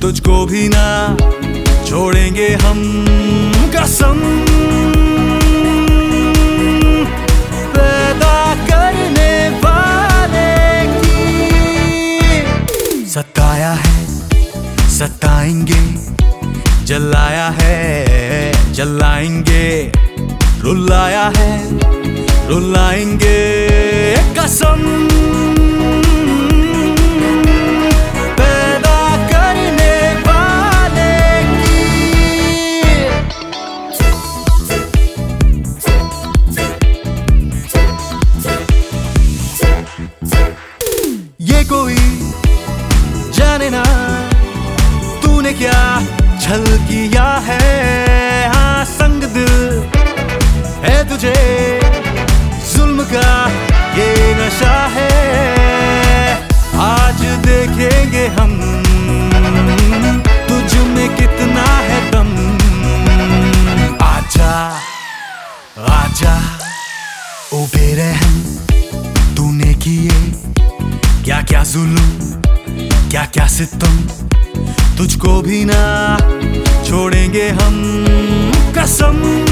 तुझको भी ना छोड़ेंगे हम कसम। पैदा करने वाले की सताया है, सताएंगे, जलाया है, जलाएंगे, रुलाया है, रुलाएंगे कसम। पैदा करने वाले की ये कोई जाने ना तूने क्या छल किया है। हाँ संग दिल है तुझे, जुल्म का ये नशा है। आज देखेंगे हम तुझ में कितना है दम। आजा आजा ओ बेरहम, तूने किए क्या क्या जुल्म, क्या क्या सितम। तुझको भी ना छोड़ेंगे हम कसम।